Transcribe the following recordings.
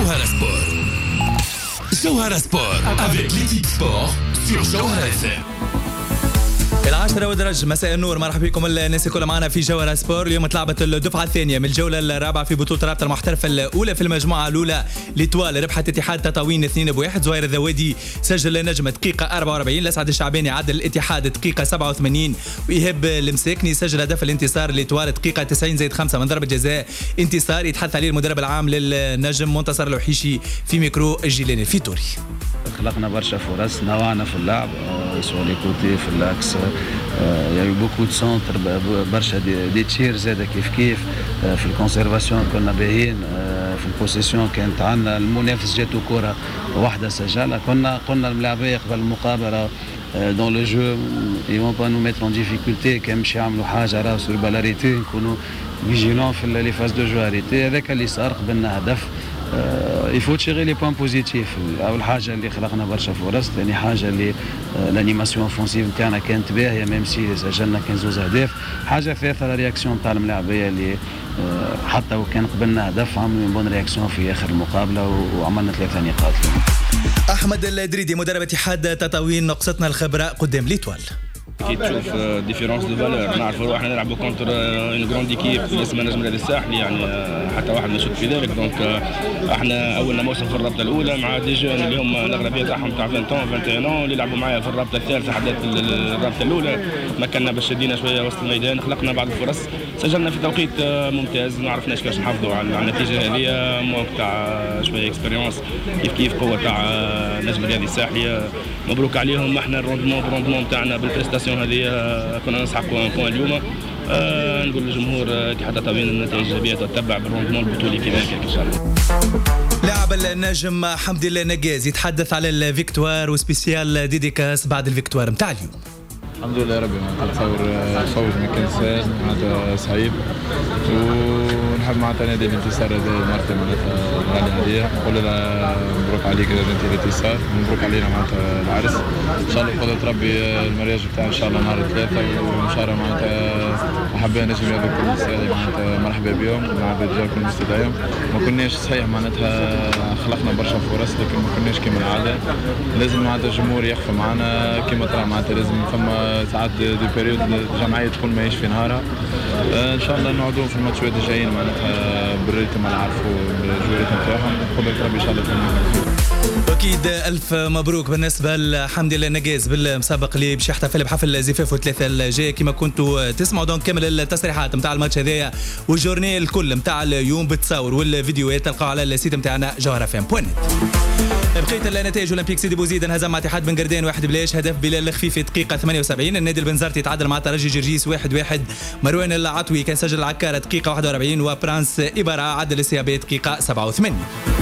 جوهرة سبور. جوهرة سبور avec l'équipe sport sur جوهرة FM. 10 مساء النور، مرحبا بكم الناس الكل معنا في جوهرة سبور. اليوم تلعبت الدفعة الثانية من الجولة الرابعة في بطولة رابطة المحترفة الأولى في المجموعة الأولى. ليتوال ربحت اتحاد تطاوين 2-1. زهير الذوادي سجل نجم دقيقة 44، الأسعد الشعباني عدل الاتحاد دقيقة 87، وإيهاب المساكني سجل هدف الانتصار ليتوال دقيقة 90+5 من ضربة جزاء انتصار يتحدث عليه المدرب العام للنجم منتصر الوحيشي في ميكرو الجيلاني الفيتوري. خلقنا برشا فرص، نوعنا في اللعب سوا لي كوتي في الاكس، يا بوكو دو سونتر، برشا دي تشير زاده كيف في الكونسيرفاسيون كنا باهيين، في البوسيسيون كانت عندنا المنافس جاتو كره واحده سجلها، قلنا الملاعبيه قبل المقابله دون لو جو يون با نو ميتر ان ديفيكولتي كان مش يعملوا حاجه راه سور بالاريتي نكونوا فيجيلون في لي فاز دو جو اريتي. هذاك اللي صار قبلنا هدف. يفوت تشيغي لي بوان بوزيتيف. اول حاجه اللي خلقنا برشا فرص، ثاني حاجه اللي الانيماسيون اوفونسيف نتاعنا كانت باهيه ميم سي سجلنا كان زوز اهداف. حاجه ثالثه لا رياكسيون تاع الملاعبيه اللي حتى وكان قبلنا هدف عملوا بون رياكسيون في اخر المقابله وعملنا 3 نقاط. احمد الدريدي مدرب اتحاد تطاوين، نقصتنا الخبره قدام ليتوال. كي تشوف ديفيرونس دو فالور، نعرفوا احنا نلعبوا كونتر اون جروند ايكيب اللي اسمها نجم النادي الساحلي، يعني حتى واحد ما يشك في ذلك. دونك احنا اولنا موسم في الرابطه الاولى مع دي جون اللي هم الاغلبيه تاعهم تاع 20 21 اللي لعبوا معايا في الرابطه الثالثه حدات الرابطه الاولى. مكنا باش شدينا شويه وسط الميدان، خلقنا بعض الفرص، سجلنا في توقيت ممتاز، ما عرفناش كيفاش نحافظوا على النتيجه هذه. موك تاع شويه اكسبيريونس كيف قوه تاع نجم النادي الساحلي. مبروك عليهم. احنا الروندمون تاعنا بالبريستاسيون هذه كنا نسحقوا ان بوان اليوم. نقول للجمهور اتحاد تطاوين النتائج الايجابيه تتبع بالروندمون البطولي كما كان ان شاء الله. لاعب النجم حمدي النجاز يتحدث على الفيكتوار وسبيسيال ديديكاس بعد الفيكتوار نتاع اليوم. الحمد لله ربي، نتصور فوز ما كان سهل، معناتها صعيب، ونحب معناتها نادي الانتصار هذا مرتين معناتها غالي عليه. نقول لها مبروك عليك الانتصار، مبروك علينا معناتها العرس. ان شاء الله بقدرة ربي المرياج بتاعنا ان شاء الله نهار 3، وان شاء الله معناتها احباء نجم هذا كل الساعه معناتها مرحبا بهم مع الرجال كل مستدعيهم. ما كناش صحيح معناتها خلقنا برشا فرص، لكن ما كناش كيما العاده. لازم معناتها الجمهور يخفى معنا كيما ترى، معناتها لازم فما ساعات دي بيريود الجمعيه تكون ماهيش في نهارها. ان شاء الله نعودوا في الماتشات الجايين معناتها بالريتم اللي نعرفوا بالجواريت نتاعهم، قدرة ربي ان شاء الله تكون. اكيد الف مبروك بالنسبه لحمدي النجاز بالمسابق اللي باش يحتفل بحفل زفافه 3 الجاي. كما كنتوا تسمعوا دونك كامل التصريحات نتاع الماتش هذايا والجورني الكل نتاع اليوم بالتصاور والفيديوهات تلقاو على السيت نتاعنا جوهرة FM.net. بقيت النتائج: اولمبيك سيدي بوزيد انهزم مع اتحاد بن قردان 1-0، هدف بلال الخفيفي دقيقه 78. النادي البنزرتي تعادل مع ترجي جرجيس 1-1. مروان العطوي كان سجل العكاره دقيقه 41، وبرانس إبرا عدل السيابي دقيقه 87.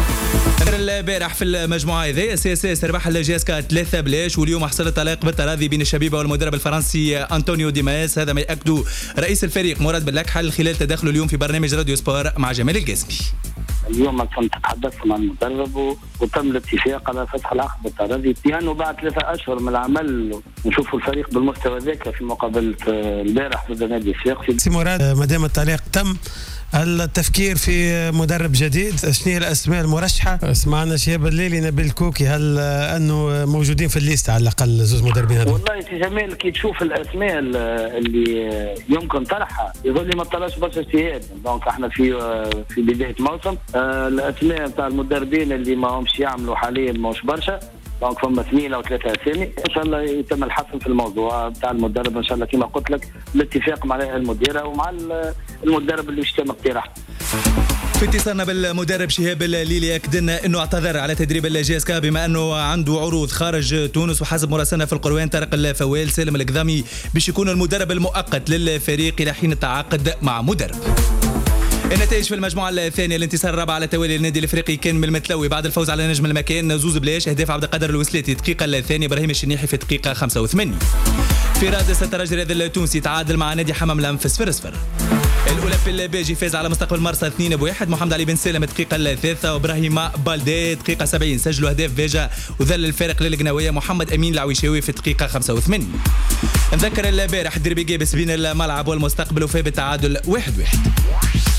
البارح في المجموعه هذه CSS ربح الجيسكا 3-0، واليوم حصل طلاق بالتراضي بين الشبيبه والمدرب الفرنسي أنطونيو ديماس. هذا ما يأكده رئيس الفريق مراد باللكحل خلال تدخله اليوم في برنامج راديو سبور مع جمال القاسمي. اليوم كنت تحدثت مع المدرب وتم الاتفاق على فتح العقد بالتراضي، لانه بعد 3 أشهر من العمل نشوفوا الفريق بالمستوى ذاك في مقابله البارح ضد نادي الصفاقسي. سي مراد، ما دام الطلاق تم، التفكير في مدرب جديد، شنو هي الاسماء المرشحه؟ سمعنا شهاب الليلي، نبيل الكوكي، هل انه موجودين في الليست على الاقل زوج مدربين هذول؟ والله سي جمال كي تشوف الاسماء اللي يمكن طرحها يظل لي ما طلعش برشا اجتهاد. دونك احنا في بدايه موسم، الاسماء نتاع المدربين اللي ما همش يعملوا حاليا ماهوش برشا. دونك فما 2 أو 3 أسامي، ان شاء الله يتم الحسم في الموضوع بتاع المدرب ان شاء الله كما قلت لك بالاتفاق مع المديره ومع المدرب اللي يشتم اقتراحه. في اتصالنا بالمدرب شهاب الليلي اكدنا انه اعتذر على تدريب الجيسكا بما انه عنده عروض خارج تونس، وحسب مراسلنا في القروان طارق الفوال سالم القذامي باش يكون المدرب المؤقت للفريق الى حين التعاقد مع مدرب. النتائج في المجموعة الثانية: الانتصار الرابع على توالي النادي الافريقي كان من المتلوي بعد الفوز على نجم المكان 2-0. اهداف عبد القادر الوسلاتي دقيقة الثانية، ابراهيم الشنيحي في دقيقة 85. في رادس الترجي الرياضي التونسي تعادل مع نادي حمام الانف 0-0. الاولمبي الباجي فاز على مستقبل مرسى 2-1. محمد علي بن سالم الدقيقه الثالثه وابراهيم بالدي دقيقه 70 سجلوا اهداف فيجا وذل الفارق للقناويه محمد امين العويشاوي في الدقيقه 85. نذكر البارح الديربي جابس بين الملعب والمستقبل وفاء بالتعادل 1-1.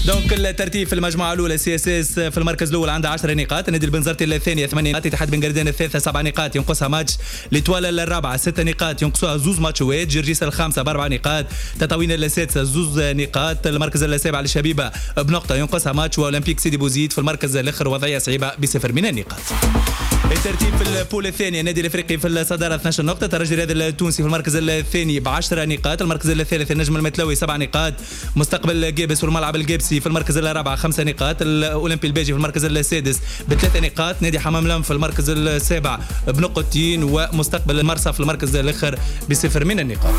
دونك الترتيب في المجموعه الاولى سي اس اس في المركز الاول عنده 10 نقاط، النادي البنزرتي الثانيه 8 نقاط، اتحاد بن قردان الثالثه 7 نقاط ينقصها ماتش، ليتوال الرابعه 6 نقاط ينقصها زوز ماتشوات، جرجيس الخامسه ب4 نقاط، تطاوين السادسه زوز نقاط، المركز السابع للشبيبه بنقطه ينقصها ماتش، واولمبيك سيدي بوزيد في المركز الاخر وضعيه صعيبه ب0 من النقاط. الترتيب في البول الثاني النادي الافريقي في الصداره 12 نقطه، الترجي الرياضي التونسي في المركز الثاني ب10 نقاط، المركز الثالث النجم المتلوي 7 نقاط، مستقبل جيبس والملعب الجيبسي في المركز الرابع 5 نقاط، الاولمبي البيجي في المركز السادس ب3 نقاط، نادي حمام لم في المركز السابع بنقطتين، ومستقبل المرسى في المركز الاخر ب0 من النقاط.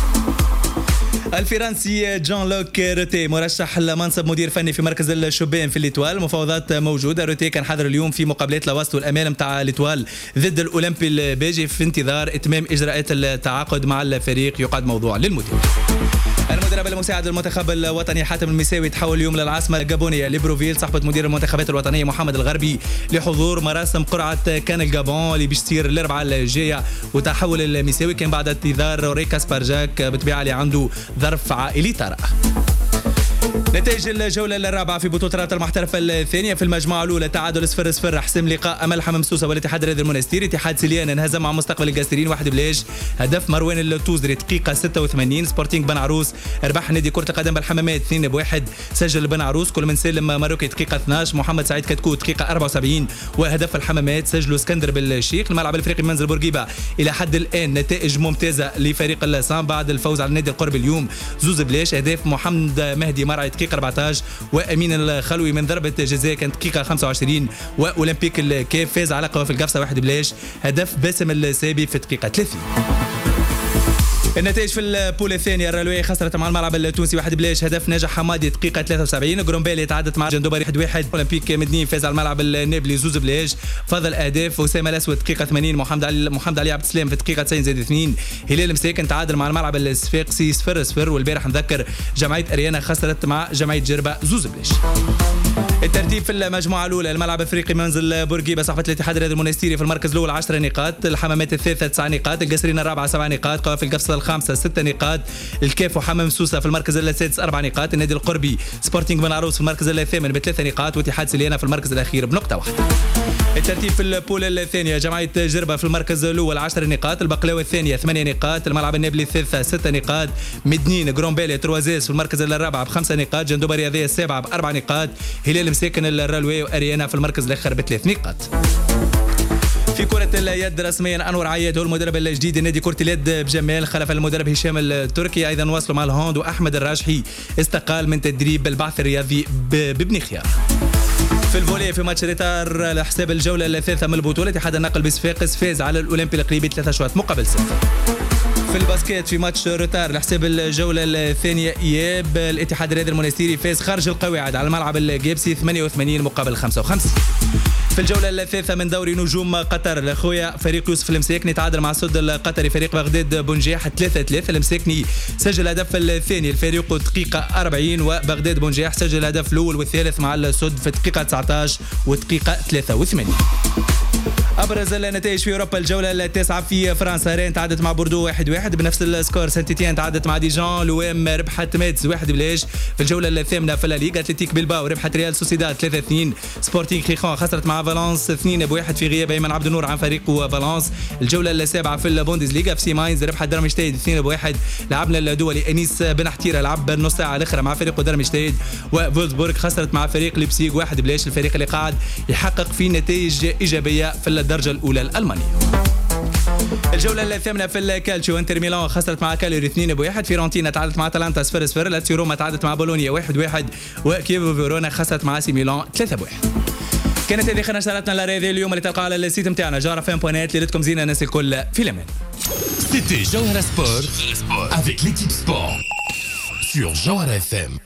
الفرنسي جان لوك روتي مرشح لمنصب مدير فني في مركز الشبان في ليتوال، مفاوضات موجوده. روتي كان حاضر اليوم في مقابلات لوسط والامان نتاع ليتوال ضد الاولمبي البيجي في انتظار اتمام اجراءات التعاقد مع الفريق، يقعد موضوع للمدير. المدرب المساعد للمنتخب الوطني حاتم المساوي تحول اليوم للعاصمه الجابونيه ليبروفيل صحبه مدير المنتخبات الوطنيه محمد الغربي لحضور مراسم قرعه كان الجابون اللي باش تصير الاربعاء الجايه. وتحول المساوي كان بعد اعتذار ريكا سبارجاك بالطبيعه اللي عنده ظرف عائلي طارئ. نتائج الجولة الرابعة في بطولة رابطة المحترفة الثانية في المجموعة الأولى تعادل 0-0 حسم لقاء أمل حمامسوسة والاتحاد الرياضي المنستيري. اتحاد سليان انهزم مع مستقبل القاسرين 1-0، هدف مروان التوزري دقيقة 86. سبورتينغ بن عروس ربح نادي كرة القدم بالحمامات 2-1، سجل بن عروس كل من سالم ماروكي دقيقة 12، محمد سعيد كتكوت دقيقة 74، وهدف الحمامات سجلوا اسكندر بالشيخ. الملعب الافريقي منزل بورقيبة إلى حد الآن نتائج ممتازة لفريق اللسان بعد الفوز على النادي القرب اليوم 2-0. اهداف محمد مهدي مرعي دقيقة 14، وامين الخلوي من ضربه جزاء كانت دقيقه 25، واولمبيك الكاف فاز على قوافل القفصه 1-0، هدف باسم السابي في دقيقه 30. النتائج في البول الثاني الرلوية خسرت مع الملعب التونسي 1-0، هدف ناجح حمادي دقيقة 73. جرومبيلي تعادلت مع جندوبري 1-1. اولمبيك مدني فاز على الملعب النابلي 2-0. فضل اهداف اسامه الاسود دقيقة 80، محمد علي عبد السلام في دقيقة 90+2. هلال مساكن تعادل مع الملعب الصفاقسي 0-0. والبارح نذكر جمعية اريانا خسرت مع جمعية جربة 2-0. الترتيب في المجموعة الأولى الملعب الافريقي منزل بورقيبة صحبة الاتحاد الرياضي المنستيري في المركز الأول 10 نقاط، الحمامات الثالثة 9 نقاط، القاسرين الرابعة 7 نقاط، قوافل القفصة الخامسة 6 نقاط، الكاف وحمام سوسة في المركز السادس 4 نقاط، النادي القربي سبورتينغ بن عروس في المركز الثامن ب3 نقاط، واتحاد سليانة في المركز الأخير بنقطة واحدة. الترتيب في البول الثانية جمعية جربة في المركز الأول 10 نقاط، البقلاوي الثانية 8 نقاط، الملعب النابلي الثالثة 6 نقاط، مدنين جرومبيلي تروازيس في المركز الرابع ب5 نقاط، جندوبة الرياضية السابعة ب4 نقاط، هلال مساكن الرلوي واريانا في المركز الاخر ب3 نقاط. في كرة اليد رسميا انور عياد هو المدرب الجديد لنادي كرة اليد بجمال، خلف المدرب هشام التركي. ايضا وصلوا مع الهوند، واحمد الراجحي استقال من تدريب البعث الرياضي ببن خيار. في الفولي في ماتش ريتار لحساب الجولة الثالثة من البطولة اتحاد النقل بصفاقس فاز على الاولمبي القريبي 3 أشواط مقابل 6. في الباسكيت في ماتش روتار لحساب الجولة الثانية إياب الاتحاد الرياضي المنستيري فاز خارج القواعد على الملعب الجيبسي 88 مقابل 55. في الجولة الثالثة من دوري نجوم قطر الأخويا فريق يوسف المساكني تعادل مع السد القطري فريق بغداد بنجاح 3-3. المساكني سجل الهدف الثاني الفريق دقيقة 40، وبغداد بنجاح سجل الهدف الأول والثالث مع السد في دقيقة 19 ودقيقة 83. أبرز النتائج في أوروبا الجولة التاسعة في فرنسا، رين تعادلت مع بوردو 1-1 بنفس السكور، سانت إتيان تعادلت مع ديجان، لوام ربحت ميتز 1-0. في الجولة الثامنة في الليغا أتلتيك بلباو ربحت ريال سوسيداد 3-2. سبورتينغ خيخون خسرت مع فالنس 2-1 في غياب أيمن عبد النور عن فريق فالنس. الجولة السابعة في البوندسليغا في ماينز ربحت درمشتايد 2-1. لعبنا الدولي أنيس بن حتيرة لعب نص ساعة الأخرى مع فريق درمشتايد، وفولسبورغ خسرت مع فريق ليبسيغ 1-0. الفريق اللي قاعد يحقق في نتائج إيجابية في الدرجة الأولى الألمانية. الجولة الثامنة في الكالتشيو انتر ميلان خسرت مع كاليري 2-1. فيرونتينا تعادلت مع اتلانتا 0-0. لاتسيو روما تعادلت مع بولونيا 1-1. وكييفو فيرونا خسرت مع سي ميلان 3-1. كانت هذه نشرتنا الرياضية اليوم اللي تلقى على السيت نتاعنا جوهرة.net. ليلتكم زينة الناس الكل في الأمان. C'était Jawhara Sport avec l'équipe sport sur Jawhara FM.